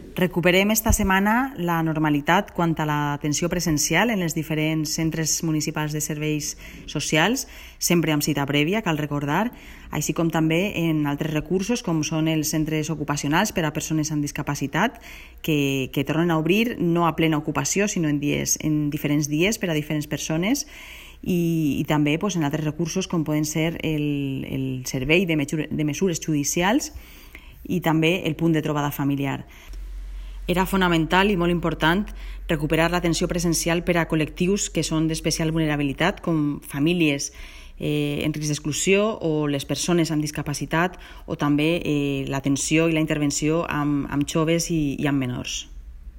Recuperem esta setmana la normalitat quant a l'atenció presencial en els diferents centres municipals de serveis socials, sempre amb cita prèvia, cal recordar, així com també en altres recursos com són els centres ocupacionals per a persones amb discapacitat, que tornen a obrir no a plena ocupació, sinó en diferents dies per a diferents persones, i també en altres recursos com poden ser el servei de mesures judicials i també el punt de trobada familiar. Era fonamental i molt important recuperar l'atenció presencial per a col·lectius que són d'especial vulnerabilitat, com famílies en risc d'exclusió o les persones amb discapacitat, o també l'atenció i la intervenció amb joves i amb menors.